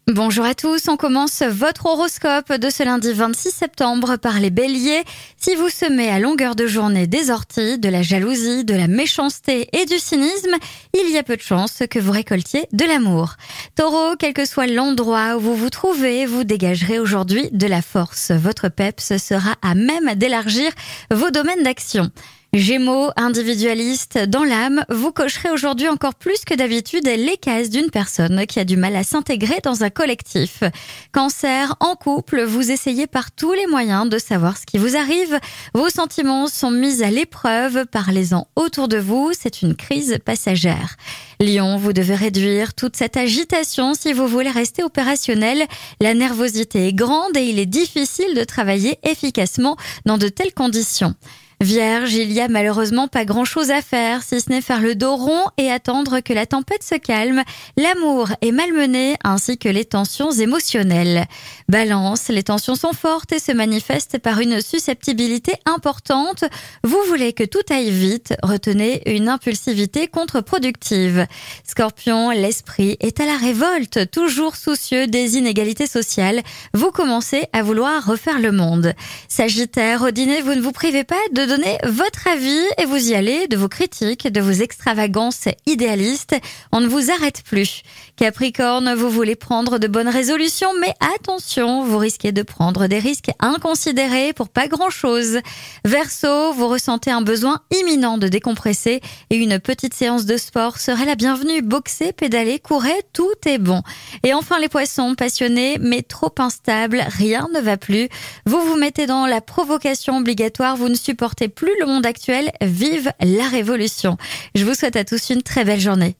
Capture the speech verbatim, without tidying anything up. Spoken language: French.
Bonjour à tous, on commence votre horoscope de ce lundi vingt-six septembre par les béliers. Si vous semez à longueur de journée des orties, de la jalousie, de la méchanceté et du cynisme, il y a peu de chances que vous récoltiez de l'amour. Taureau, quel que soit l'endroit où vous vous trouvez, vous dégagerez aujourd'hui de la force. Votre peps sera à même d'élargir vos domaines d'action. Gémeaux, individualiste dans l'âme, vous cocherez aujourd'hui encore plus que d'habitude les cases d'une personne qui a du mal à s'intégrer dans un collectif. Cancer, en couple, vous essayez par tous les moyens de savoir ce qui vous arrive. Vos sentiments sont mis à l'épreuve, parlez-en autour de vous, c'est une crise passagère. Lion, vous devez réduire toute cette agitation si vous voulez rester opérationnel. La nervosité est grande et il est difficile de travailler efficacement dans de telles conditions. Vierge, il y a malheureusement pas grand-chose à faire, si ce n'est faire le dos rond et attendre que la tempête se calme. L'amour est malmené, ainsi que les tensions émotionnelles. Balance, les tensions sont fortes et se manifestent par une susceptibilité importante. Vous voulez que tout aille vite, retenez une impulsivité contre-productive. Scorpion, l'esprit est à la révolte, toujours soucieux des inégalités sociales. Vous commencez à vouloir refaire le monde. Sagittaire, au dîner, vous ne vous privez pas de donner votre avis et vous y allez de vos critiques, de vos extravagances idéalistes. On ne vous arrête plus. Capricorne, vous voulez prendre de bonnes résolutions, mais attention, vous risquez de prendre des risques inconsidérés pour pas grand-chose. Verseau, vous ressentez un besoin imminent de décompresser et une petite séance de sport serait la bienvenue. Boxer, pédaler, courir, tout est bon. Et enfin les poissons, passionnés mais trop instables, rien ne va plus. Vous vous mettez dans la provocation obligatoire, vous ne supportez plus le monde actuel, vive la révolution. Je vous souhaite à tous une très belle journée.